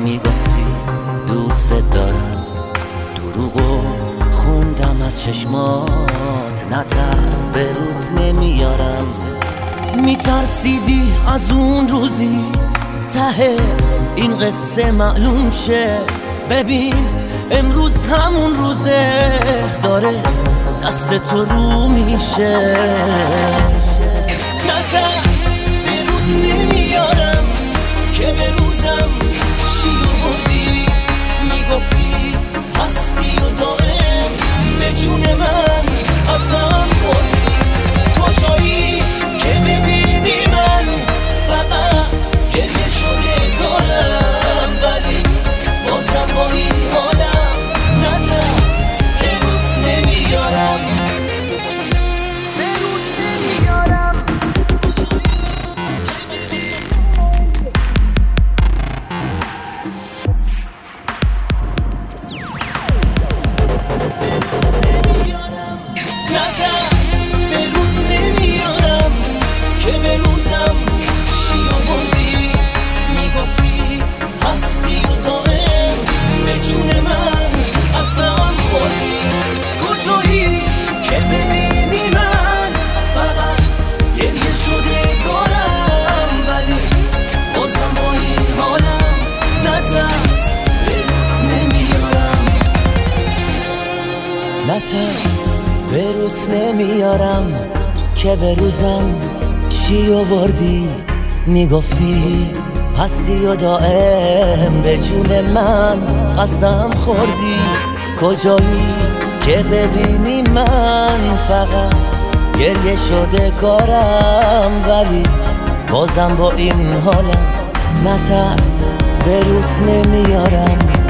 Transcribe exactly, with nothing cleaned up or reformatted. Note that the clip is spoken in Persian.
میگفتی دوست دارم، دروغو خوندم از چشمات، نترس به روت نمیارم. میترسیدی از اون روزی ته این قصه معلوم شه، ببین امروز همون روزه، داره دست تو رو میشه. نترس به روت نمیارم که به روزم چی آوردی، میگفتی هستی و دائم به جون من قسم خوردی. کجایی که ببینی من فقط گریه شده دارم، ولی بازم با این حالم نترس به روت نمیارم. نترس به روت نمیارم که به روزم چی آوردی، میگفتی هستی و دائم به جون من قسم خوردی. کجایی که ببینی من فقط گریه شده دارم، ولی بازم با این حالم نترس به روت نمیارم. نترس به روت نمیارم که به روزم چی آوردی، میگفتی هستی و دائم به جون من قسم خوردی. کجایی که ببینی من فقط گریه شده کارم، ولی بازم با این حالم نترس به روت نمیارم.